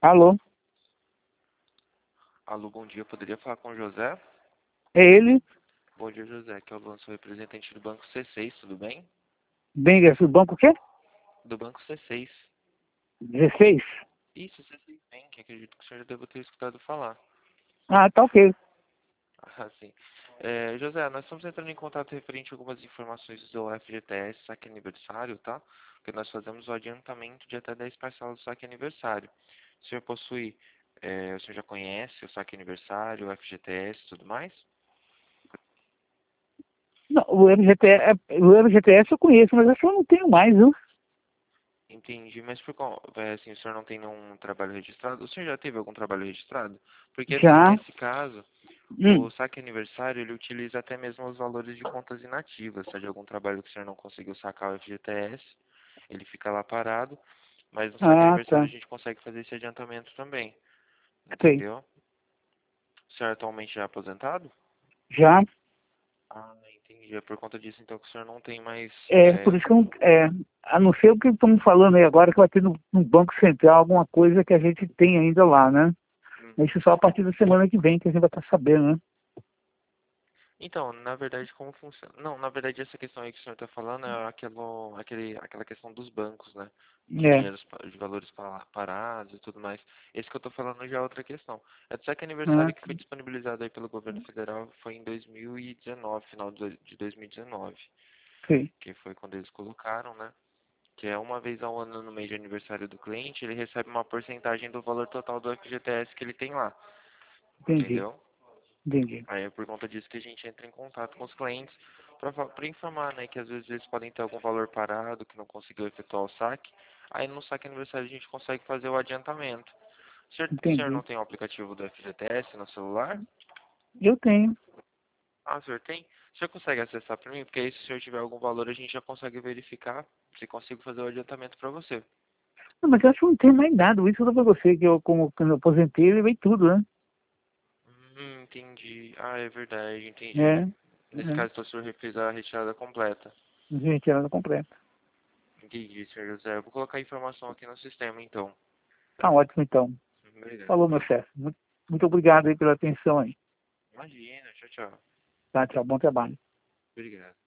Alô? Alô, bom dia. Poderia falar com o José? É ele? Bom dia, José. Aqui é o Luan, sou representante do Banco C6, tudo bem? Bem, do banco o quê? Do Banco C6. 16? Isso, C6 Bank. Acredito que o senhor já deva ter escutado falar. Ah, tá ok. Ah, sim. José, nós estamos entrando em contato referente a algumas informações do FGTS Saque Aniversário, tá? Porque nós fazemos o adiantamento de até 10 parcelas do Saque Aniversário. O senhor possui, o senhor já conhece o Saque Aniversário, o FGTS e tudo mais? Não, o FGTS eu conheço, mas acho que eu não tenho mais, viu? Entendi, mas assim, o senhor não tem nenhum trabalho registrado? O senhor já teve algum trabalho registrado? Porque assim, Já. nesse caso, o Hum, saque aniversário, ele utiliza até mesmo os valores de contas inativas, se é de algum trabalho que o senhor não conseguiu sacar o FGTS, ele fica lá parado, mas no saque ah, aniversário a tá. gente consegue fazer esse adiantamento também, Sei. entendeu? O senhor atualmente já é aposentado? Já. Ah, entendi. É por conta disso então que o senhor não tem mais É, por isso que eu não, a não ser o que estamos falando aí agora, que vai ter no Banco Central alguma coisa que a gente tem ainda lá, né? Isso Uhum. só a partir da semana que vem que a gente vai estar sabendo, né? Então, na verdade, como funciona? Não, na verdade, essa questão aí que o senhor está falando é aquela questão dos bancos, né? De É. dinheiros, de valores parados e tudo mais. Esse que eu estou falando já é outra questão. É do saque Ah, aniversário que foi disponibilizado aí pelo governo federal foi em 2019, final de 2019, sei. que foi quando eles colocaram, né? Que é uma vez ao ano no mês de aniversário do cliente, ele recebe uma porcentagem do valor total do FGTS que ele tem lá, Entendi. entendeu? Entendi. Aí é por conta disso que a gente entra em contato com os clientes para informar, né, que às vezes eles podem ter algum valor parado, que não conseguiu efetuar o saque. Aí no saque aniversário a gente consegue fazer o adiantamento. O senhor não Entendi. tem o aplicativo do FGTS no celular? Eu tenho. Ah, o senhor tem? O senhor consegue acessar para mim? Porque aí se o senhor tiver algum valor a gente já consegue verificar se consigo fazer o adiantamento para você. Não, mas eu acho que não tem mais nada. Isso eu falei pra você, que eu, como quando eu aposentei, eu levei tudo, né? Entendi. Ah, é verdade, entendi. É, Nesse é. caso, então, o senhor fez a retirada completa. Gente, ela completa. Entendi, senhor José. Eu vou colocar a informação aqui no sistema, então. Tá ótimo, então. Obrigado. Falou, meu chefe. Muito obrigado aí pela atenção aí. Imagina, tchau, tchau. Tá, tchau. Bom trabalho. Obrigado.